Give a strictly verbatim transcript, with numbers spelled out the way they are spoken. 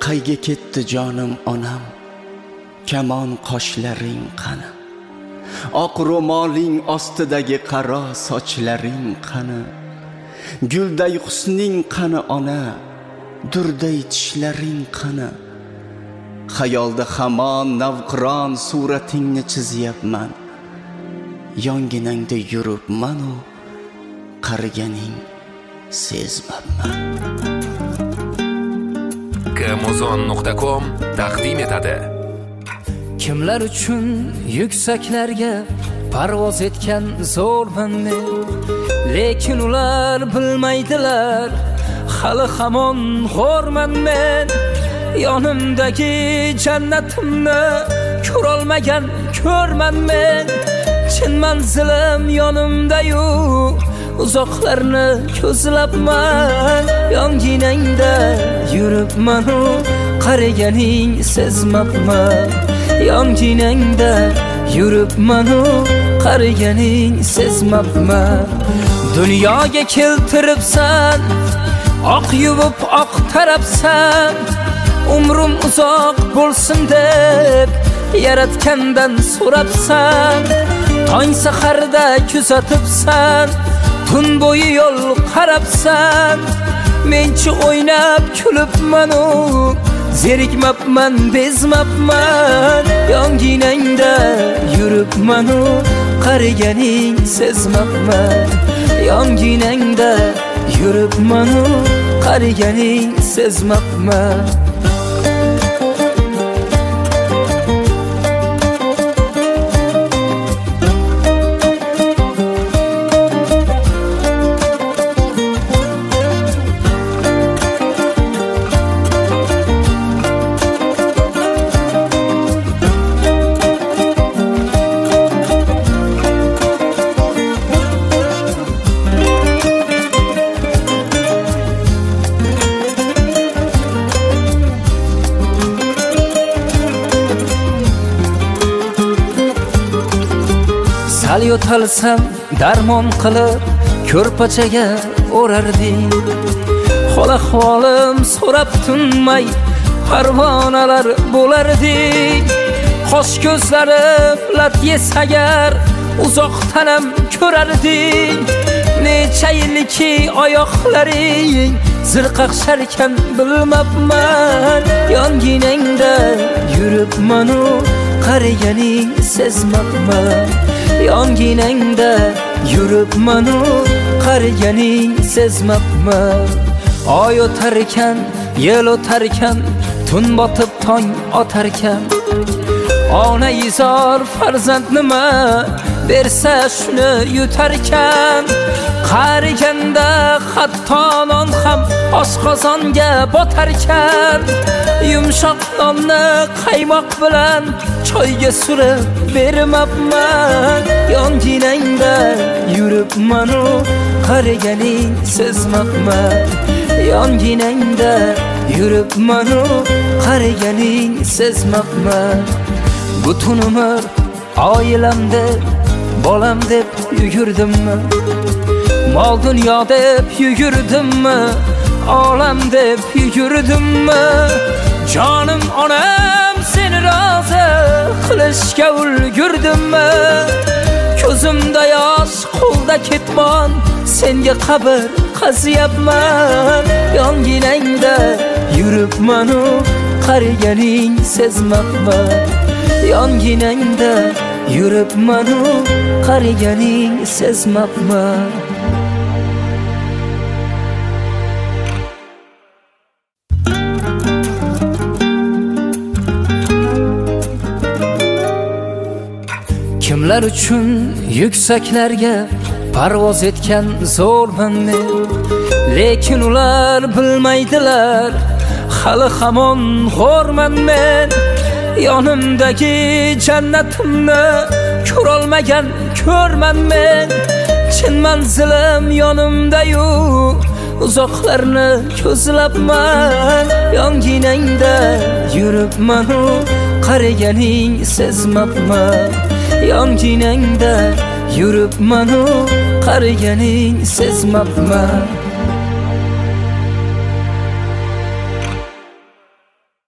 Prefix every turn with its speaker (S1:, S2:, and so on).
S1: qayga ketdi jonim onam, kamon qoshlaring qani, oq ro'moling ostidagi qaro sochlaring qani, gulday husning qani ona, durday tishlaring qani. Xayolda hamon navqiron suratingni chizyapman, yonginangda yuribman u qariganing sezmabman.
S2: Amazon nuqta com taqdim etadi.
S3: Kimlar uchun yuksaklarga parvoz etgan zo'rman men, lekin ular bilmaydilar, hali hamon xo'rman men. Yonimdagi jannatimni ko'rolmagan ko'rman men. Chin manzilim yonimda-yu, uzoqlarni ko'zlabman. Yonginangda yuribman-u qariganing sezmabman. Yonginangda yuribman-u qariganing sezmabman. Dunyoga keltiribsan, oq yuvib oq tarabsan. Umrim uzoq bo'lsin deb yaratgandan so'rabsan. Tong saharda kuzatibsan, tun bo'yi yo'l qarabsan. Menchi o'ynab kulibman-u, zerikmabman, bezmabman. Yonginangda yuribman-u qariganing sezmabman. Yonginangda yuribman-u qariganing sezmabman. Sal yo'talsam darmon qilib ko'rpachaga o'rarding. Hol ahvolim so'rab tunmay parvonalar bo'larding. Qosh ko'zlarim lat yesagar uzoqdanam ko'rarding. Necha yilki oyoqlaring zirqaqsharkan bilmabman. Yonginangda yuribman-u qariganing sezmabman. Yonginangda yuribman-u qariganing sezmabman. Oy o'tarkan, yil o'tarkan, tun botib tong otarkan. Ona izor farzand nima bersa shuni yutarkan. Qariganda hatto non ham oshqozonga botarkan. Yumshoq nonni qaymoq bilan choyga surib bermabman. Yonginangda yuribman-u qariganing sezmabman. Yonginangda yuribman-u qariganing sezmabman. Butun umr oilam deb, bolam deb yugurdimmi? Mol dunyo deb yugurdimmi? Olam deb yugurdimmi? Jonim onam seni rozi qilishga ulgurdimmi? Ko'zimda yosh, qo'lda ketmon, senga qabr qazyapman. Yonginangda yuribman-u qariganing sezmabman. Yonginangda yuribman-u qariganing sezmabman. Kimlar uchun yuksaklarga parvoz etgan zo'rman men, lekin ular bilmaydilar, hali hamon xo'rman men. Yonimdagi jannatimni ko'rolmagan ko'rman men. Chin manzilim yonimda-yu, uzoqlarni ko'zlabman. Yonginangda yuribman-u qariganing sezmabman. Yonginangda yuribman-u qariganing sezmabman.